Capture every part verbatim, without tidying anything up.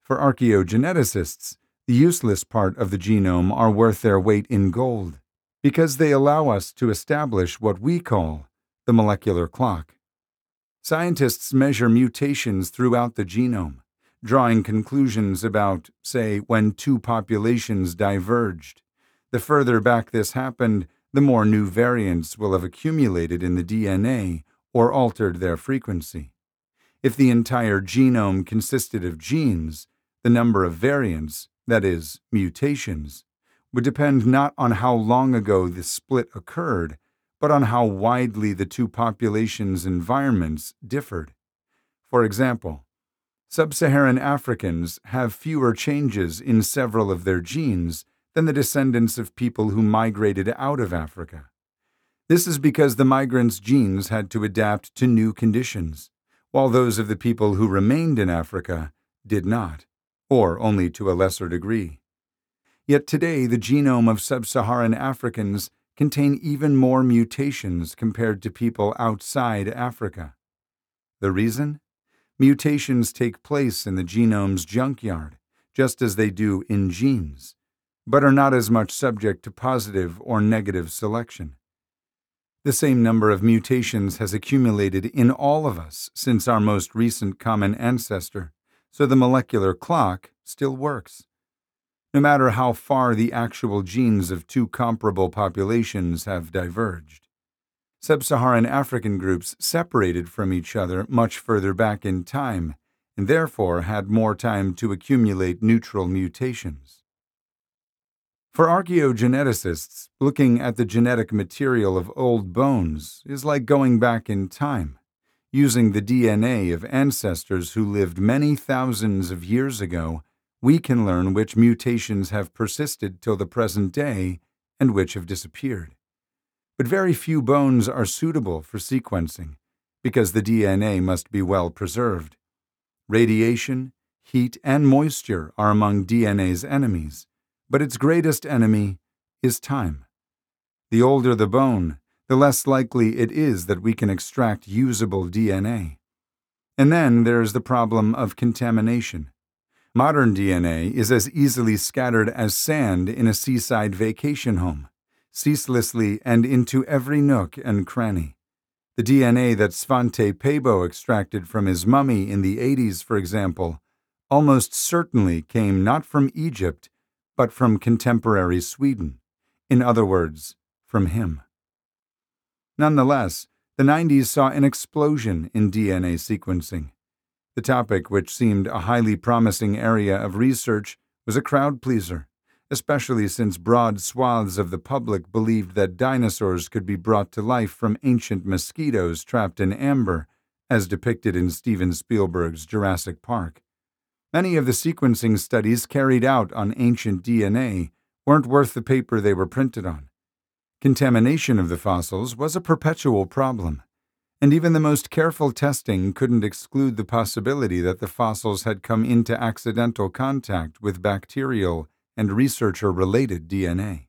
For archaeogeneticists, the useless part of the genome are worth their weight in gold because they allow us to establish what we call the molecular clock. Scientists measure mutations throughout the genome, drawing conclusions about, say, when two populations diverged. The further back this happened, the more new variants will have accumulated in the D N A or altered their frequency. If the entire genome consisted of genes, the number of variants, that is, mutations, would depend not on how long ago the split occurred, but on how widely the two populations' environments differed. For example, sub-Saharan Africans have fewer changes in several of their genes than the descendants of people who migrated out of Africa. This is because the migrants' genes had to adapt to new conditions, while those of the people who remained in Africa did not, or only to a lesser degree. Yet today, the genome of sub-Saharan Africans contain even more mutations compared to people outside Africa. The reason? Mutations take place in the genome's junkyard, just as they do in genes, but are not as much subject to positive or negative selection. The same number of mutations has accumulated in all of us since our most recent common ancestor, so the molecular clock still works. No matter how far the actual genes of two comparable populations have diverged. Sub-Saharan African groups separated from each other much further back in time, and therefore had more time to accumulate neutral mutations. For archaeogeneticists, looking at the genetic material of old bones is like going back in time, using the D N A of ancestors who lived many thousands of years ago. We can learn which mutations have persisted till the present day and which have disappeared. But very few bones are suitable for sequencing because the D N A must be well preserved. Radiation, heat, and moisture are among D N A's enemies, but its greatest enemy is time. The older the bone, the less likely it is that we can extract usable D N A. And then there is the problem of contamination. Modern D N A is as easily scattered as sand in a seaside vacation home, ceaselessly and into every nook and cranny. The D N A that Svante Pääbo extracted from his mummy in the eighties, for example, almost certainly came not from Egypt, but from contemporary Sweden. In other words, from him. Nonetheless, the nineties saw an explosion in D N A sequencing. The topic, which seemed a highly promising area of research, was a crowd pleaser, especially since broad swaths of the public believed that dinosaurs could be brought to life from ancient mosquitoes trapped in amber, as depicted in Steven Spielberg's Jurassic Park. Many of the sequencing studies carried out on ancient D N A weren't worth the paper they were printed on. Contamination of the fossils was a perpetual problem, and even the most careful testing couldn't exclude the possibility that the fossils had come into accidental contact with bacterial and researcher-related D N A.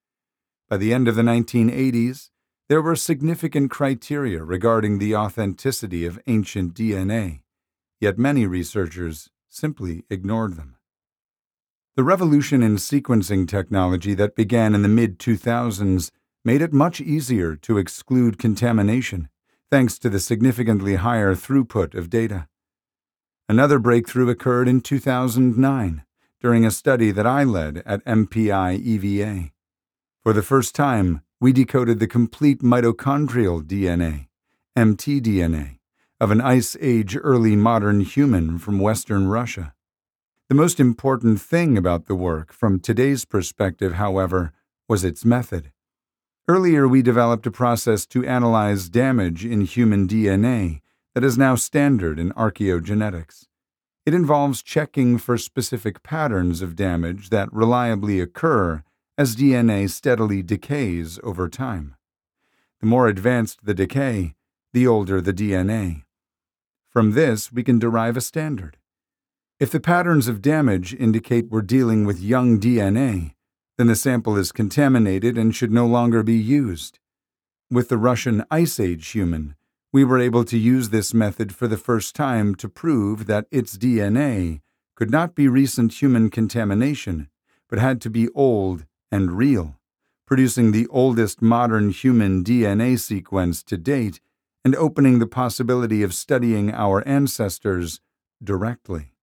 By the end of the nineteen eighties, there were significant criteria regarding the authenticity of ancient D N A, yet many researchers simply ignored them. The revolution in sequencing technology that began in the mid two thousands made it much easier to exclude contamination, thanks to the significantly higher throughput of data. Another breakthrough occurred in two thousand nine, during a study that I led at M P I E V A. For the first time, we decoded the complete mitochondrial D N A, M T D N A, of an Ice Age early modern human from Western Russia. The most important thing about the work, from today's perspective, however, was its method. Earlier, we developed a process to analyze damage in human D N A that is now standard in archaeogenetics. It involves checking for specific patterns of damage that reliably occur as D N A steadily decays over time. The more advanced the decay, the older the D N A. From this, we can derive a standard. If the patterns of damage indicate we're dealing with young D N A, then the sample is contaminated and should no longer be used. With the Russian Ice Age human, we were able to use this method for the first time to prove that its D N A could not be recent human contamination, but had to be old and real, producing the oldest modern human D N A sequence to date and opening the possibility of studying our ancestors directly.